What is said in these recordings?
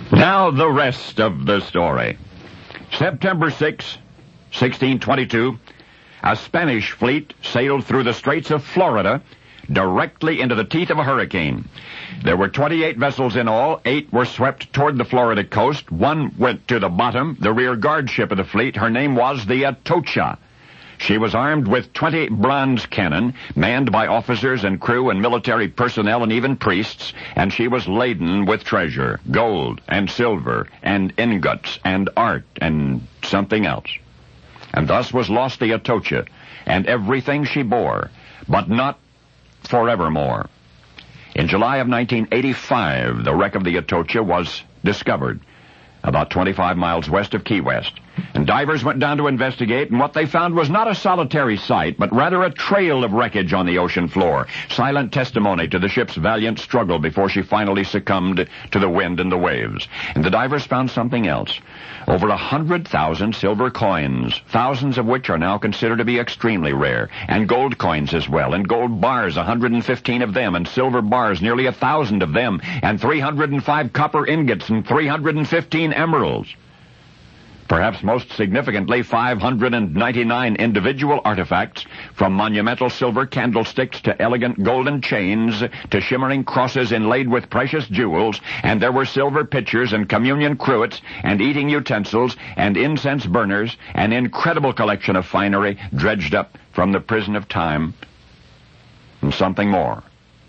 Now the rest of the story. September 6, 1622, a Spanish fleet sailed through the Straits of Florida directly into the teeth of a hurricane. There were 28 vessels in all. 8 were swept toward the Florida coast. 1 went to the bottom, the rear guard ship of the fleet. Her name was the Atocha. She was armed with 20 bronze cannon, manned by officers and crew and military personnel and even priests, and she was laden with treasure, gold and silver and ingots and art and something else. And thus was lost the Atocha and everything she bore, but not forevermore. In July of 1985, the wreck of the Atocha was discovered about 25 miles west of Key West. And divers went down to investigate, and what they found was not a solitary sight, but rather a trail of wreckage on the ocean floor, silent testimony to the ship's valiant struggle before she finally succumbed to the wind and the waves. And the divers found something else. Over 100,000 silver coins, thousands of which are now considered to be extremely rare, and gold coins as well, and gold bars, 115 of them, and silver bars, nearly 1,000 of them, and 305 copper ingots, and 315 emeralds. Perhaps most significantly, 599 individual artifacts, from monumental silver candlesticks to elegant golden chains to shimmering crosses inlaid with precious jewels, and there were silver pitchers and communion cruets and eating utensils and incense burners, an incredible collection of finery dredged up from the prison of time, and something more.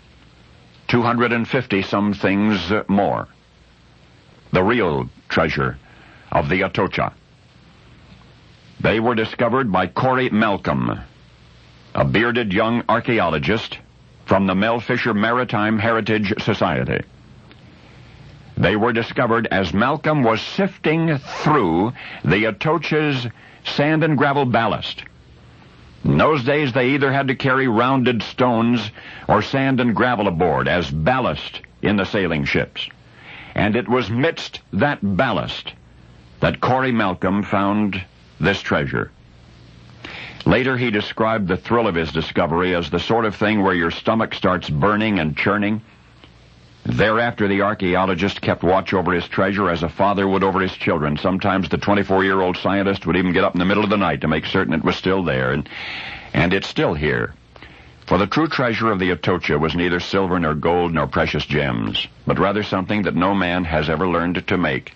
250 some things more. The real treasure of the Atocha. They were discovered by Corey Malcolm, a bearded young archaeologist from the Mel Fisher Maritime Heritage Society. They were discovered as Malcolm was sifting through the Atocha's sand and gravel ballast. In those days, they either had to carry rounded stones or sand and gravel aboard as ballast in the sailing ships. And it was midst that ballast that Corey Malcolm found this treasure. Later, he described the thrill of his discovery as the sort of thing where your stomach starts burning and churning. Thereafter, the archaeologist kept watch over his treasure as a father would over his children. Sometimes the 24-year-old scientist would even get up in the middle of the night to make certain it was still there, and it's still here. For the true treasure of the Atocha was neither silver nor gold nor precious gems, but rather something that no man has ever learned to make: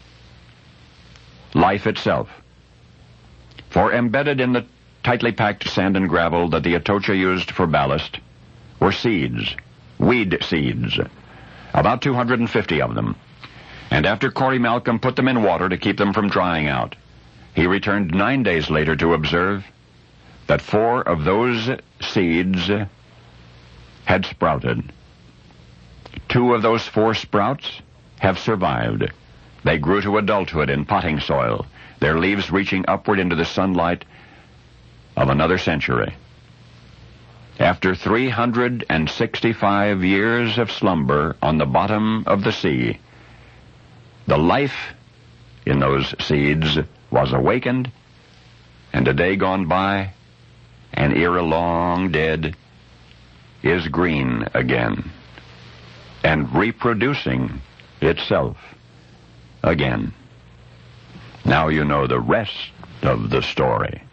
life itself. For embedded in the tightly packed sand and gravel that the Atocha used for ballast were seeds, weed seeds, about 250 of them. And after Corey Malcolm put them in water to keep them from drying out, he returned 9 days later to observe that 4 of those seeds had sprouted. 2 of those 4 sprouts have survived. They grew to adulthood in potting soil, their leaves reaching upward into the sunlight of another century. After 365 years of slumber on the bottom of the sea, the life in those seeds was awakened, and a day gone by, an era long dead, is green again, and reproducing itself again. Now you know the rest of the story.